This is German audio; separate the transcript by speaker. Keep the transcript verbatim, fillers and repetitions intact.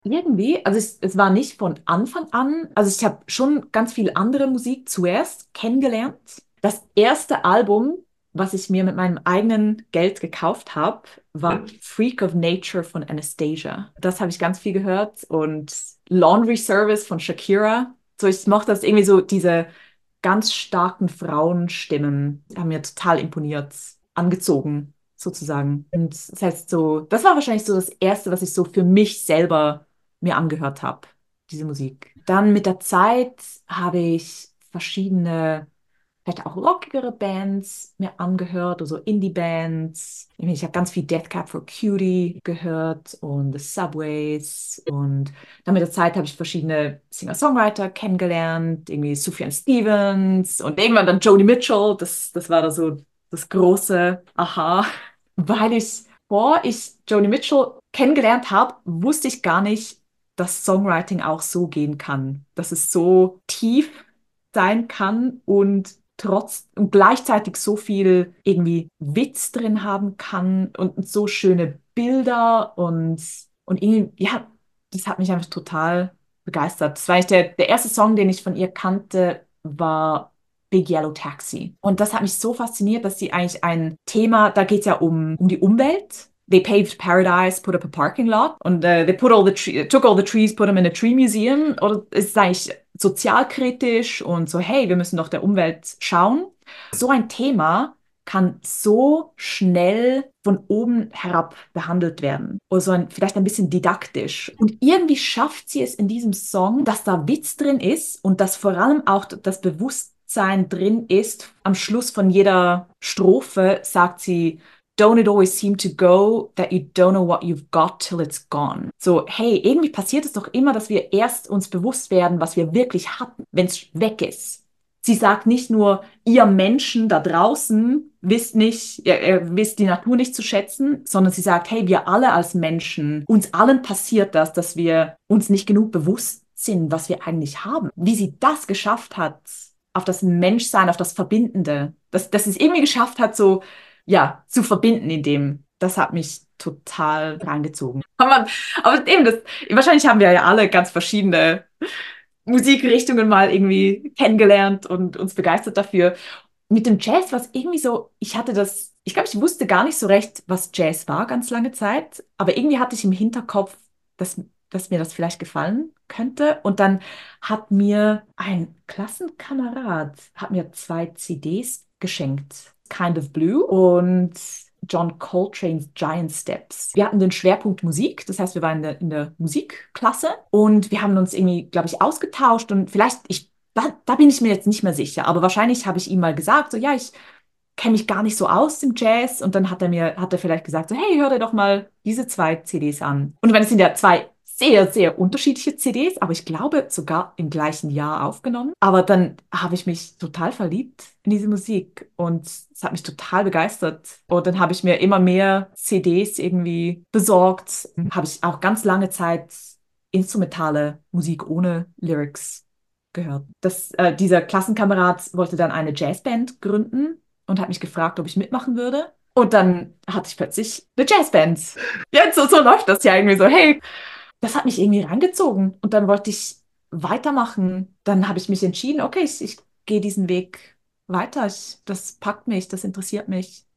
Speaker 1: Irgendwie, also es, es war nicht von Anfang an, also ich habe schon ganz viel andere Musik zuerst kennengelernt. Das erste Album, was ich mir mit meinem eigenen Geld gekauft habe, war Freak of Nature von Anastasia. Das habe ich ganz viel gehört und Laundry Service von Shakira. So, ich mochte das irgendwie so, diese ganz starken Frauenstimmen haben mir total imponiert, angezogen sozusagen. Und das heißt so, das war wahrscheinlich so das Erste, was ich so für mich selber mir angehört habe, diese Musik. Dann mit der Zeit habe ich verschiedene, vielleicht auch rockigere Bands mir angehört, also Indie-Bands. Ich meine, ich habe ganz viel Death Cab for Cutie gehört und The Subways. Und dann mit der Zeit habe ich verschiedene Singer-Songwriter kennengelernt, irgendwie Sufjan Stevens und irgendwann dann Joni Mitchell. Das, das war da so das große Aha. Weil ich, bevor ich Joni Mitchell kennengelernt habe, wusste ich gar nicht, dass Songwriting auch so gehen kann, dass es so tief sein kann und trotz und gleichzeitig so viel irgendwie Witz drin haben kann und so schöne Bilder und, und irgendwie, ja, das hat mich einfach total begeistert. Das war eigentlich der, der erste Song, den ich von ihr kannte, war Big Yellow Taxi. Und das hat mich so fasziniert, dass sie eigentlich ein Thema, da geht es ja um, um die Umwelt. They paved paradise, put up a parking lot. Und äh, they put all the tree, took all the trees, put them in a tree museum. Oder es ist eigentlich sozialkritisch und so, hey, wir müssen doch der Umwelt schauen. So ein Thema kann so schnell von oben herab behandelt werden. Oder so ein, vielleicht ein bisschen didaktisch. Und irgendwie schafft sie es in diesem Song, dass da Witz drin ist und dass vor allem auch das Bewusstsein drin ist. Am Schluss von jeder Strophe sagt sie, Don't it always seem to go that you don't know what you've got till it's gone. So, hey, irgendwie passiert es doch immer, dass wir erst uns bewusst werden, was wir wirklich hatten, wenn es weg ist. Sie sagt nicht nur, ihr Menschen da draußen wisst nicht, ihr, ihr wisst die Natur nicht zu schätzen, sondern sie sagt, hey, wir alle als Menschen, uns allen passiert das, dass wir uns nicht genug bewusst sind, was wir eigentlich haben. Wie sie das geschafft hat, auf das Menschsein, auf das Verbindende, dass, dass sie es irgendwie geschafft hat, so, ja, zu verbinden in dem, das hat mich total reingezogen. Aber, aber eben, das, wahrscheinlich haben wir ja alle ganz verschiedene Musikrichtungen mal irgendwie kennengelernt und uns begeistert dafür. Mit dem Jazz war es irgendwie so, ich hatte das, ich glaube, ich wusste gar nicht so recht, was Jazz war ganz lange Zeit, aber irgendwie hatte ich im Hinterkopf, dass, dass mir das vielleicht gefallen könnte. Und dann hat mir ein Klassenkamerad, hat mir zwei C Ds geschenkt. Kind of Blue und John Coltrane's Giant Steps. Wir hatten den Schwerpunkt Musik, das heißt, wir waren in der, in der Musikklasse und wir haben uns irgendwie, glaube ich, ausgetauscht und vielleicht, ich, da, da bin ich mir jetzt nicht mehr sicher, aber wahrscheinlich habe ich ihm mal gesagt, so ja, ich kenne mich gar nicht so aus im Jazz und dann hat er mir, hat er vielleicht gesagt, so hey, hör dir doch mal diese zwei C Ds an. Und wenn es sind ja zwei sehr, sehr unterschiedliche C Ds, aber ich glaube sogar im gleichen Jahr aufgenommen. Aber dann habe ich mich total verliebt in diese Musik und es hat mich total begeistert. Und dann habe ich mir immer mehr C Ds irgendwie besorgt. Habe ich auch ganz lange Zeit instrumentale Musik ohne Lyrics gehört. Das, äh, dieser Klassenkamerad wollte dann eine Jazzband gründen und hat mich gefragt, ob ich mitmachen würde. Und dann hatte ich plötzlich eine Jazzband. Ja, so, so läuft das ja irgendwie so. Hey, das hat mich irgendwie rangezogen. Und dann wollte ich weitermachen. Dann habe ich mich entschieden, okay, ich, ich gehe diesen Weg weiter. Ich, das packt mich, das interessiert mich.